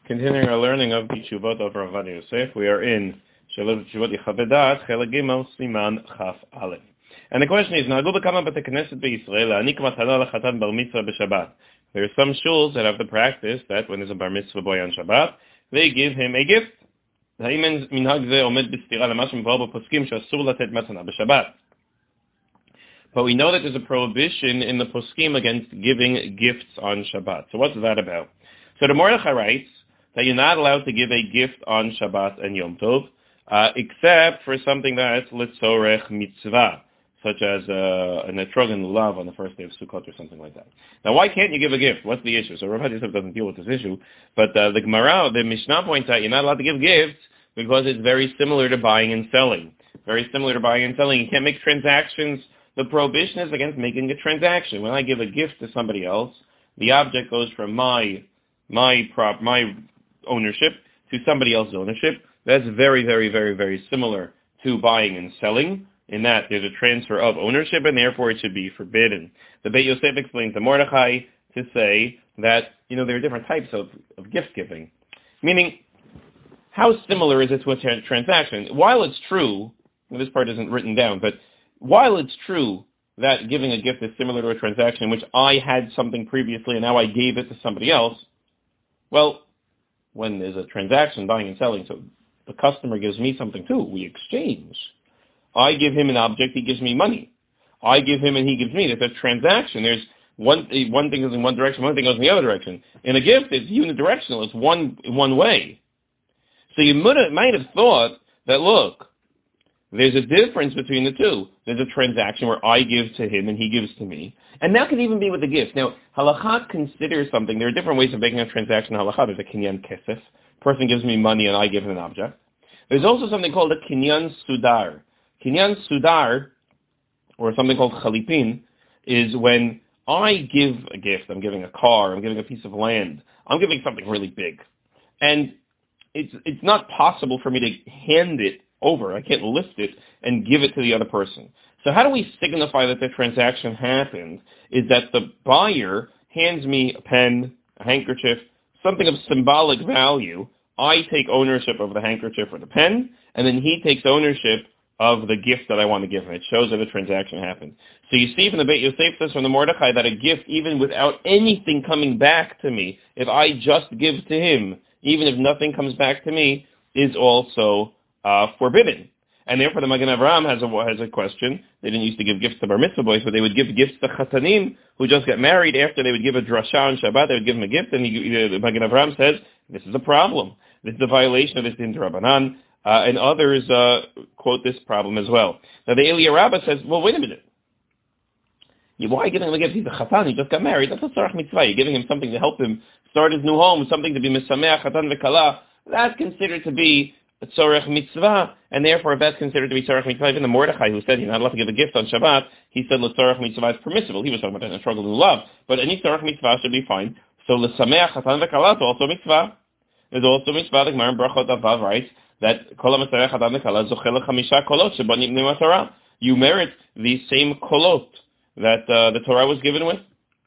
Continuing our learning of the Tshuvot of Rav Ovadia Yosef, we are in Shalot Tshuvot Yichavedat, Chelik Gimel, Siman Chaf Aleph. And the question is, there are some shuls that have the practice that when there's a bar mitzvah boy on Shabbat, they give him a gift. But we know that there's a prohibition in the poskim against giving gifts on Shabbat. So what's that about? So the Mordechai writes that you're not allowed to give a gift on Shabbat and Yom Tov, except for something that's litzorech mitzvah, such as an etrogan lulav on the first day of Sukkot or something like that. Now, why can't you give a gift? What's the issue? So Rav Ovadia Yosef doesn't deal with this issue, but the Gemara, the Mishnah points out you're not allowed to give gifts because it's very similar to buying and selling. Very similar to buying and selling. You can't make transactions. The prohibition is against making a transaction. When I give a gift to somebody else, the object goes from my ownership to somebody else's ownership. That's very, very, very, very similar to buying and selling, in that there's a transfer of ownership, and therefore it should be forbidden. The Beit Yosef explains to Mordechai to say that, there are different types of gift giving. Meaning, how similar is it to a transaction? While it's true, this part isn't written down, but while it's true that giving a gift is similar to a transaction in which I had something previously and now I gave it to somebody else, well, when there's a transaction, buying and selling, so the customer gives me something too, we exchange. I give him an object, he gives me money. I give him and he gives me. There's a transaction. There's one thing goes in one direction, one thing goes in the other direction. In a gift, it's unidirectional. It's one way. So you might have thought that, look, there's a difference between the two. There's a transaction where I give to him and he gives to me. And that could even be with a gift. Now, halakha considers something. There are different ways of making a transaction in halakha. There's a kinyan kesef. Person gives me money and I give him an object. There's also something called a kinyan sudar. Kinyan sudar, or something called chalipin, is when I give a gift. I'm giving a car. I'm giving a piece of land. I'm giving something really big. And it's not possible for me to hand it over. I can't lift it and give it to the other person. So how do we signify that the transaction happened? Is that the buyer hands me a pen, a handkerchief, something of symbolic value. I take ownership of the handkerchief or the pen, and then he takes ownership of the gift that I want to give him. It shows that the transaction happened. So you see from the Beit Yosef says from the Mordechai that a gift, even without anything coming back to me, if I just give to him, even if nothing comes back to me, is also forbidden. And therefore the Magen Avraham has a question. They didn't used to give gifts to bar mitzvah boys, but they would give gifts to chatanim who just got married. After they would give a drasha on Shabbat, they would give him a gift, and the Magen Avraham says, this is a problem. This is a violation of this din d'Rabbanan, and others quote this problem as well. Now the Eliyah Rabbah says, well, wait a minute. Why are you giving him a gift? He's a chatan, he just got married. That's a tzarech mitzvah. You're giving him something to help him start his new home, something to be misameach, chatan v'kala. That's considered to be a tzorech mitzvah, and therefore if that's considered to be tzorech mitzvah, even the Mordechai who said you're not allowed to give a gift on Shabbat, he said l'tzorech mitzvah is permissible. He was talking about a struggle in love, but any tzorech mitzvah should be fine. So l'sameach chatan v'kala is also mitzvah. There's also mitzvah. The Gemara in Brachot Avav writes that kol ha'metzarech chatan v'kala zochel l'chamisha kolot shebanim b'nei Torah. You merit the same kolot that the Torah was given with.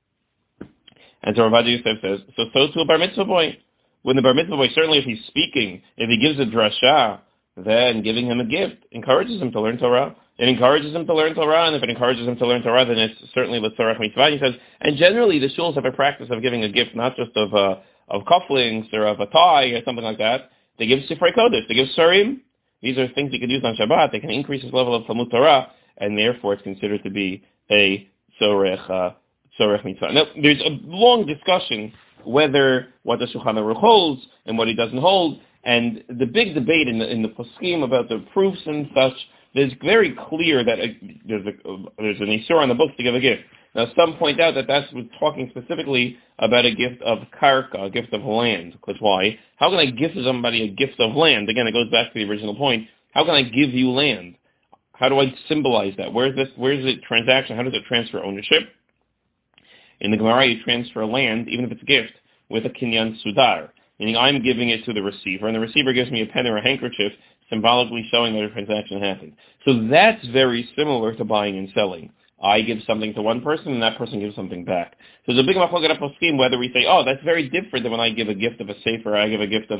And so Rav Ovadia Yosef says, so to a bar mitzvah boy. When the bar mitzvah boy, certainly if he's speaking, if he gives a drasha, then giving him a gift encourages him to learn Torah. It encourages him to learn Torah, and if it encourages him to learn Torah, then it's certainly the tzorech mitzvah. He says, and generally the shuls have a practice of giving a gift, not just of cufflinks or of a tie or something like that. They give Sifrei Kodesh, they give Surim. These are things you can use on Shabbat. They can increase his level of Talmud Torah, and therefore it's considered to be a tzorech mitzvah. Now, there's a long discussion whether what the Shulchan Aruch holds and what he doesn't hold, and the big debate in the poskim about the proofs and such. There's very clear that there's an isur on the books to give a gift. Now, some point out that that's talking specifically about a gift of karka, a gift of land. Because why? How can I give to somebody a gift of land? Again, it goes back to the original point. How can I give you land? How do I symbolize that? Where's the transaction? How does it transfer ownership? In the Gemara, you transfer land, even if it's a gift, with a kinyan sudar, meaning I'm giving it to the receiver, and the receiver gives me a pen or a handkerchief, symbolically showing that a transaction happened. So that's very similar to buying and selling. I give something to one person and that person gives something back. So there's a big machloket poskim whether we say, oh, that's very different than when I give a gift of a sefer, I give a gift of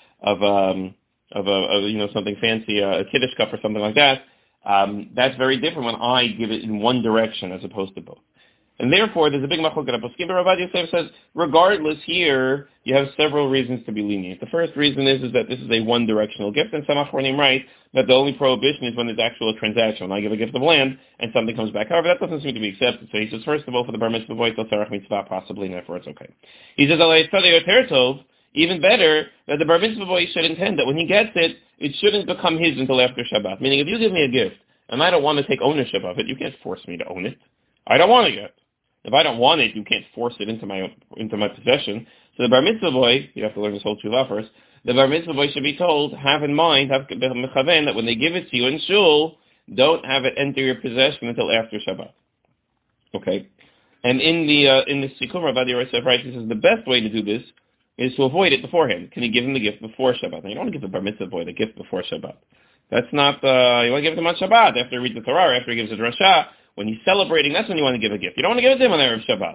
something fancy, a kiddush cup or something like that. That's very different when I give it in one direction as opposed to both. And therefore, there's a big machloket poskim. But Rav Ovadia Yosef says, regardless here, you have several reasons to be lenient. The first reason is that this is a one-directional gift, and some achronim write that the only prohibition is when there's actual transaction. When I give a gift of land and something comes back. However, that doesn't seem to be accepted. So he says, first of all, for the bar mitzvah boy, it's sarach mitzvah, possibly, and therefore it's okay. He says, even better, that the bar mitzvah boy should intend that when he gets it, it shouldn't become his until after Shabbat. Meaning, if you give me a gift and I don't want to take ownership of it, you can't force me to own it. I don't want it yet. If I don't want it, you can't force it into my possession. So the bar mitzvah boy, you have to learn this whole tshuva first. The bar mitzvah boy should be told, have in mind, have mechaven, that when they give it to you in shul, don't have it enter your possession until after Shabbat. Okay, and in the Sikum, Rav Ovadia Yosef writes, he says the best way to do this is to avoid it beforehand. Can you give him the gift before Shabbat? Now, you don't want to give the bar mitzvah boy the gift before Shabbat. That's not you want to give it to him on Shabbat after he reads the Torah, or after he gives a drasha. When he's celebrating, that's when you want to give a gift. You don't want to give it to him on Erev Shabbat.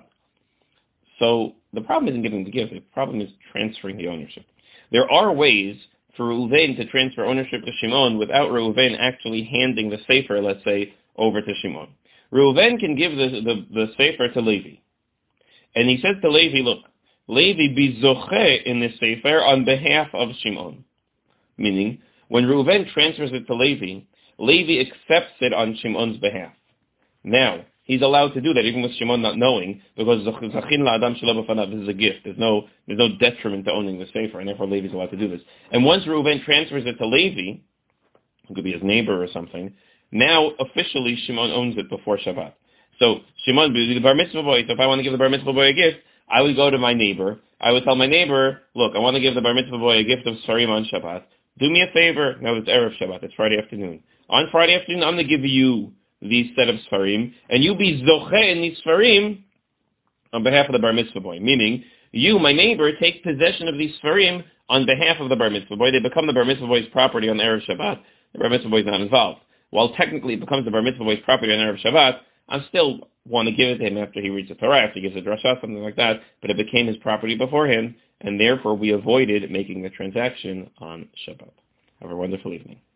So the problem isn't giving the gift. The problem is transferring the ownership. There are ways for Reuven to transfer ownership to Shimon without Reuven actually handing the sefer, let's say, over to Shimon. Reuven can give the sefer to Levi. And he says to Levi, look, Levi be zoche in this sefer on behalf of Shimon. Meaning, when Reuven transfers it to Levi, Levi accepts it on Shimon's behalf. Now, he's allowed to do that even with Shimon not knowing, because zachin la'adam shelo b'fanav, this is a gift. There's no detriment to owning the sefer, and therefore Levi's allowed to do this. And once Reuven transfers it to Levi, it could be his neighbor or something, now officially Shimon owns it before Shabbat. So Shimon, the bar mitzvah boy, so if I want to give the bar mitzvah boy a gift, I would go to my neighbor. I would tell my neighbor, look, I want to give the bar mitzvah boy a gift of Sarim on Shabbat. Do me a favor. Now it's Erev Shabbat. It's Friday afternoon. On Friday afternoon, I'm going to give you these set of Sfarim, and you be Zoche in these Sfarim on behalf of the bar mitzvah boy. Meaning, you, my neighbor, take possession of these Sfarim on behalf of the bar mitzvah boy. They become the bar mitzvah boy's property on Erev Shabbat. The bar mitzvah boy is not involved. While technically it becomes the bar mitzvah boy's property on Erev Shabbat, I still want to give it to him after he reads the Torah, after he gives a drasha, something like that, but it became his property beforehand, and therefore we avoided making the transaction on Shabbat. Have a wonderful evening.